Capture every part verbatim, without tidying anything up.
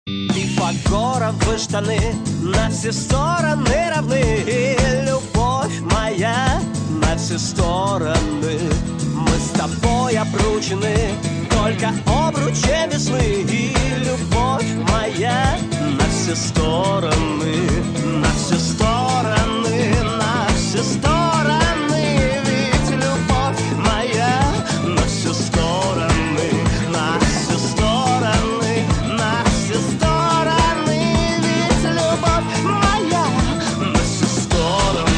Пифагоровы штаны на все стороны равны, и любовь моя на все стороны. Мы с тобой обручены только обручем весны, и любовь моя на все стороны, на все стороны, на все стороны. Ведь любовь моя на все стороны, на все стороны, на все стороны. Ведь любовь моя на все стороны.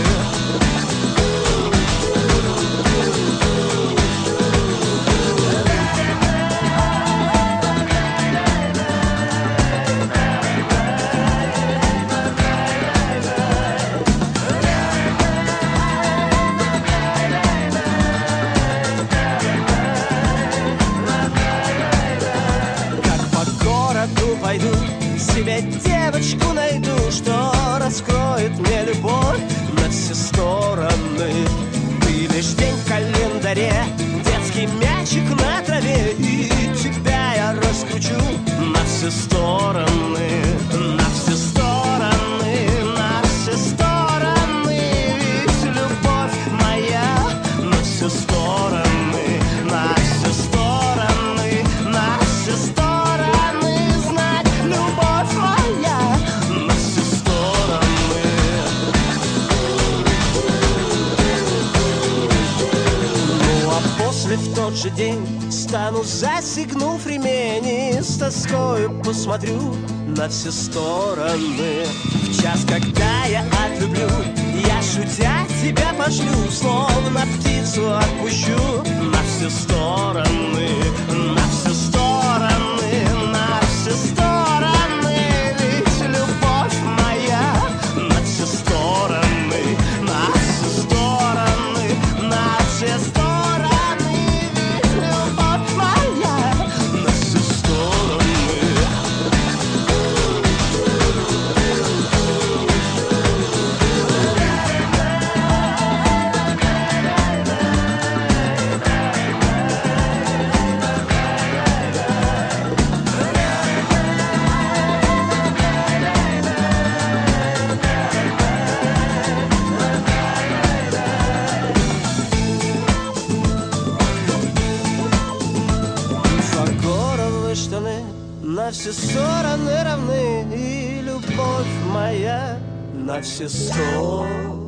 Пойду, себе девочку найду, что раскроет мне любовь на все стороны. Ты лишь день в календаре, детский мячик на траве, и тебя я раскручу на все стороны, на все стороны, на все стороны. Ведь любовь моя на все стороны, на все стороны, на все стороны. Любовь моя на все стороны. Ну а после в тот же день стану, застегнув ремень, и с тоскою посмотрю на все стороны. В час, когда я отлюблю, я шутя тебя пошлю, словно птицу отпущу на все стороны, на все стороны, на все стороны. Ведь любовь моя на все стороны, на все стороны, на все стороны. Ведь любовь моя на все стороны. Пифагоровы штаны на все стороны равны, и любовь моя на все стороны.